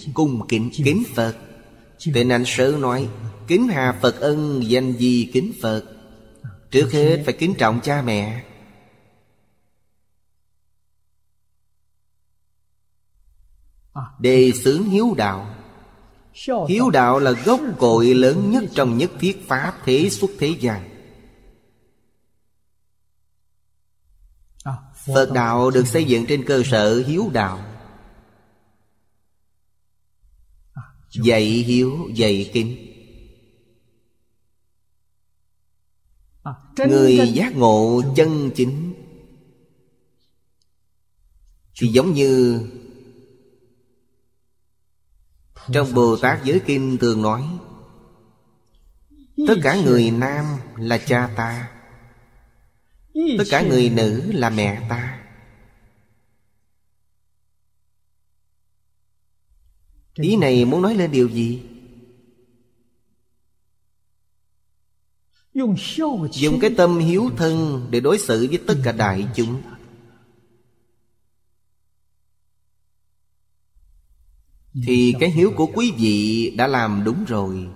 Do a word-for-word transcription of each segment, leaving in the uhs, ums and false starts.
cung kính kính Phật. Tên Anh Sớ nói kính hà Phật ân, danh gì kính Phật. Trước hết phải kính trọng cha mẹ. Đề xướng hiếu đạo. Hiếu đạo là gốc cội lớn nhất trong nhất thiết pháp thế xuất thế gian. Phật đạo được xây dựng trên cơ sở hiếu đạo. Dạy hiếu, dạy kính. Người giác ngộ chân chính thì giống như trong Bồ Tát Giới Kinh thường nói, tất cả người nam là cha ta, tất cả người nữ là mẹ ta. Ý này muốn nói lên điều gì? Dùng cái tâm hiếu thân để đối xử với tất cả đại chúng. Thì cái hiếu của quý vị đã làm đúng rồi.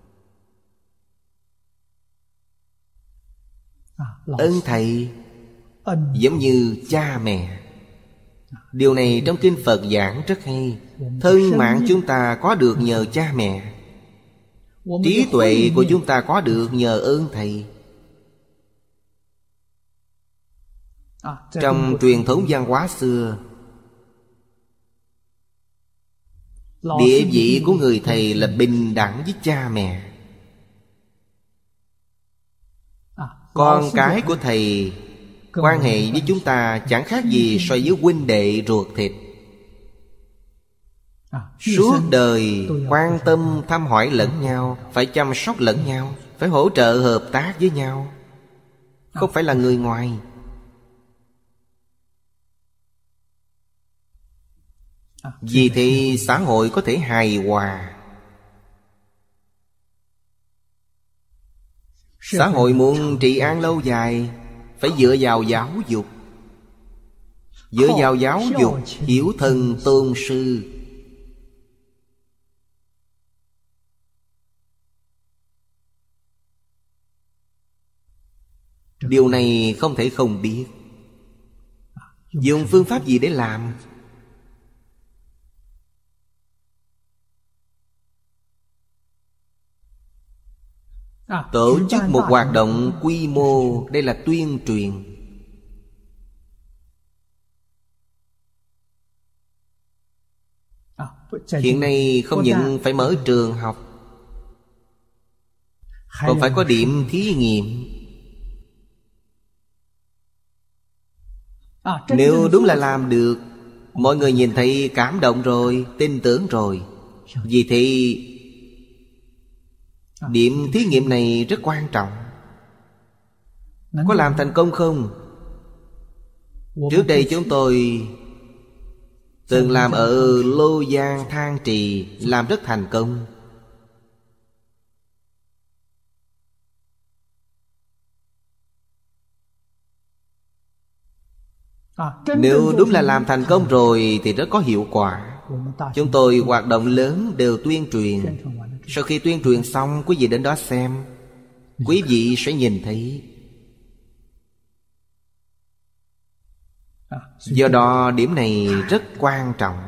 Ân thầy giống như cha mẹ. Điều này trong kinh Phật giảng rất hay. Thân mạng chúng ta có được nhờ cha mẹ. Trí tuệ của chúng ta có được nhờ ơn thầy. Trong truyền thống văn hóa xưa, địa vị của người thầy là bình đẳng với cha mẹ. Con cái của thầy quan hệ với chúng ta chẳng khác gì so với huynh đệ ruột thịt. Suốt đời quan tâm thăm hỏi lẫn nhau, phải chăm sóc lẫn nhau, phải hỗ trợ hợp tác với nhau, không phải là người ngoài. Vì thì xã hội có thể hài hòa. Xã hội muốn trị an lâu dài phải dựa vào giáo dục. Dựa vào giáo dục, hiếu thân tôn sư. Điều này không thể không biết. Dùng phương pháp gì để làm? Tổ chức một hoạt động quy mô, đây là tuyên truyền. Hiện nay không những phải mở trường học, còn phải có điểm thí nghiệm. Nếu đúng là làm được, mọi người nhìn thấy cảm động rồi, tin tưởng rồi. Vì thế điểm thí nghiệm này rất quan trọng. Có làm thành công không? Trước đây chúng tôi từng làm ở Lô Giang, Thang Trì, làm rất thành công. Nếu đúng là làm thành công rồi thì rất có hiệu quả. Chúng tôi hoạt động lớn đều tuyên truyền. Sau khi tuyên truyền xong, quý vị đến đó xem, quý vị sẽ nhìn thấy. Do đó điểm này rất quan trọng.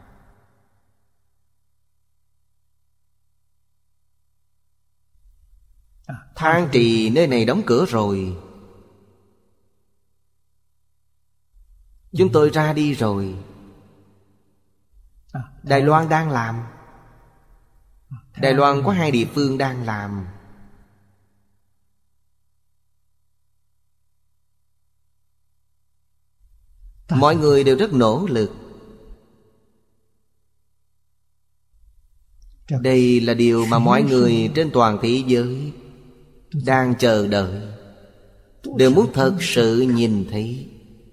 Thang Trì nơi này đóng cửa rồi, chúng tôi ra đi rồi. Đài Loan đang làm. Đài Loan có hai địa phương đang làm. Mọi người đều rất nỗ lực. Đây là điều mà mọi người trên toàn thế giới đang chờ đợi, đều muốn thật sự nhìn thấy.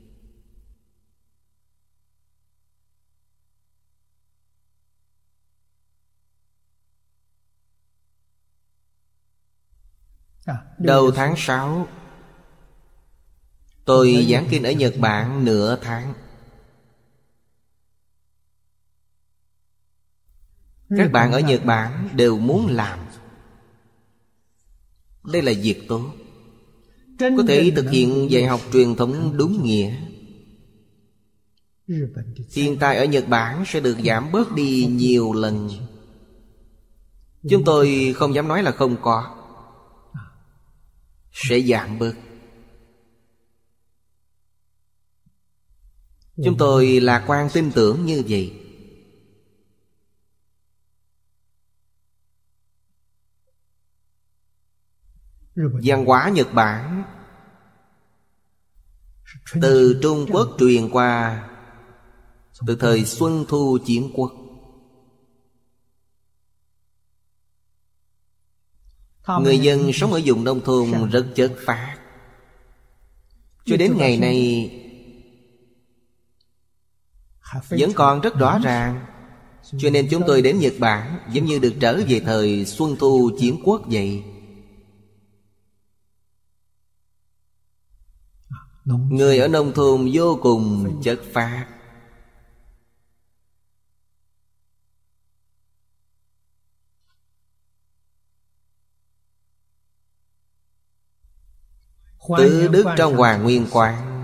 Đầu tháng sáu, tôi giảng kinh ở Nhật Bản nửa tháng. Các bạn ở Nhật Bản đều muốn làm. Đây là việc tốt. Có thể thực hiện dạy học truyền thống đúng nghĩa. Thiên tai ở Nhật Bản sẽ được giảm bớt đi nhiều lần. Chúng tôi không dám nói là không có. Sẽ giảm bớt. Chúng tôi lạc quan tin tưởng như vậy. Văn hóa Nhật Bản từ Trung Quốc truyền qua từ thời Xuân Thu Chiến Quốc. Người dân sống ở vùng nông thôn rất chất phác. Cho đến ngày nay vẫn còn rất rõ ràng. Cho nên chúng tôi đến Nhật Bản giống như được trở về thời Xuân Thu Chiến Quốc vậy. Người ở nông thôn vô cùng chất phác. Tứ đức trong Hoàng Nguyên Quán.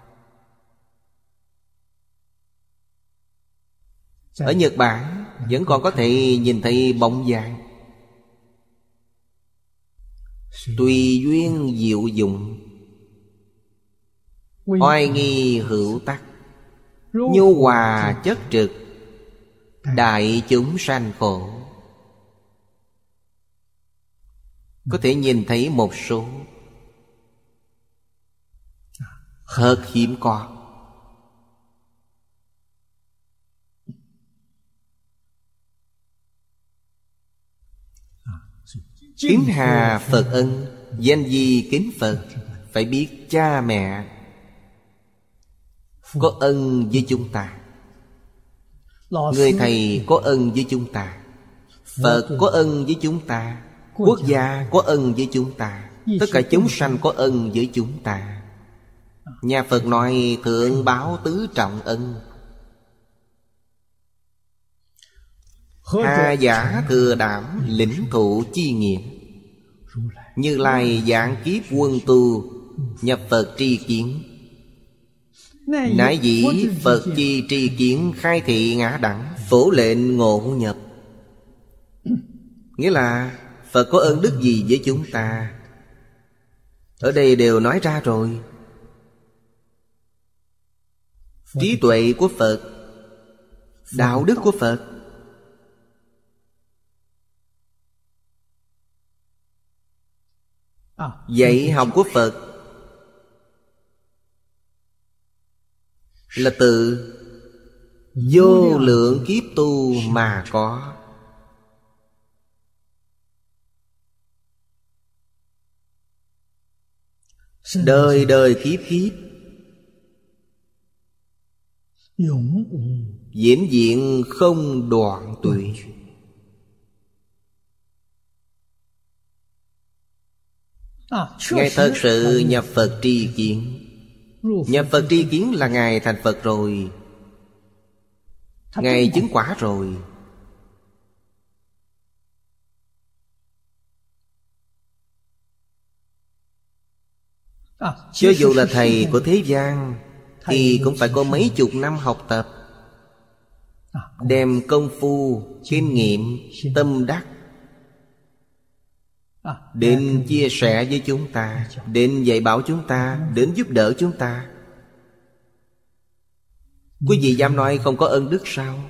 Ở Nhật Bản vẫn còn có thể nhìn thấy bóng dáng. Tùy duyên diệu dụng, oai nghi hữu tắc, nhu hòa chất trực, đại chúng sanh khổ. Có thể nhìn thấy một số, thật hiếm có. Kính hà Phật ân, danh di kính Phật. Phải biết cha mẹ có ân với chúng ta, người thầy có ân với chúng ta, Phật có ân với chúng ta, quốc gia có ân với chúng ta, tất cả chúng sanh có ân với chúng ta. Nhà Phật nói thượng báo tứ trọng ân. Hà giả thừa đảm lĩnh thụ chi nghĩa. Như Lai giảng kiếp quân tu, nhập Phật tri kiến. Nại dĩ Phật chi tri kiến, khai thị ngã đẳng, phổ lệnh ngộ nhập. Nghĩa là Phật có ơn đức gì với chúng ta, ở đây đều nói ra rồi. Trí tuệ của Phật, đạo đức của Phật, dạy học của Phật là từ vô lượng kiếp tu mà có. Đời đời kiếp kiếp, vĩnh viễn không đoạn tuyệt. Ngài thật sự nhập Phật tri kiến. Nhập Phật tri kiến là Ngài thành Phật rồi, Ngài chứng quả rồi. Cho dù là thầy của thế gian thì cũng phải có mấy chục năm học tập, đem công phu, kinh nghiệm, tâm đắc đến chia sẻ với chúng ta, đến dạy bảo chúng ta, đến giúp đỡ chúng ta. Quý vị dám nói không có ân đức sao?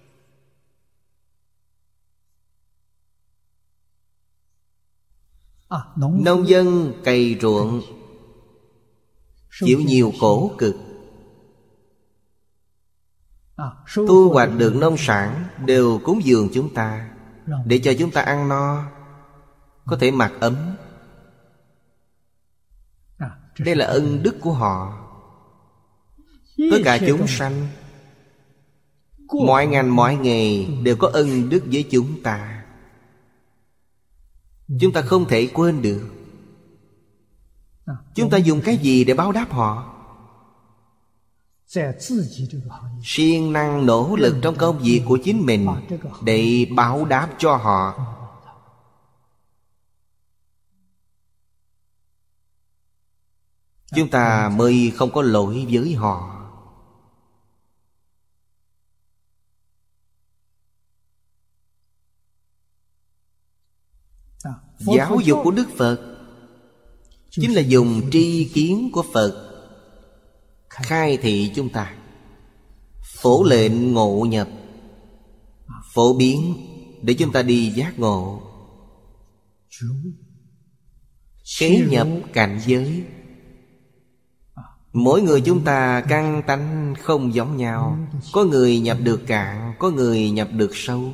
Nông dân cày ruộng, chịu nhiều khổ cực, thu hoạch được nông sản đều cúng dường chúng ta, để cho chúng ta ăn no, có thể mặc ấm. Đây là ân đức của họ. Tất cả chúng sanh, mọi ngành mọi nghề đều có ân đức với chúng ta. Chúng ta không thể quên được. Chúng ta dùng cái gì để báo đáp họ? siêng năng nỗ lực trong công việc của chính mình để báo đáp cho họ. Chúng ta mới không có lỗi với họ. Giáo dục của Đức Phật chính là dùng tri kiến của Phật khai thị chúng ta, phổ lệnh ngộ nhập, phổ biến để chúng ta đi giác ngộ, kế nhập cảnh giới. Mỗi người chúng ta căn tánh không giống nhau. Có người nhập được cạn, có người nhập được sâu.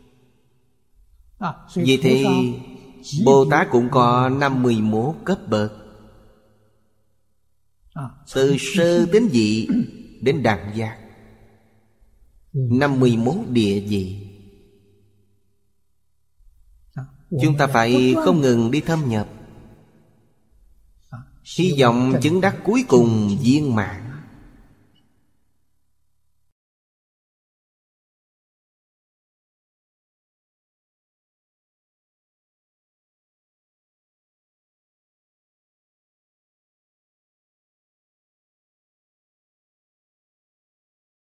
Vì thế Bồ Tát cũng có năm mươi mốt cấp bậc, từ sơ đến vị đến đẳng giác, năm mươi mốt địa vị. Chúng ta phải không ngừng đi thâm nhập, hy vọng chứng đắc cuối cùng viên mãn.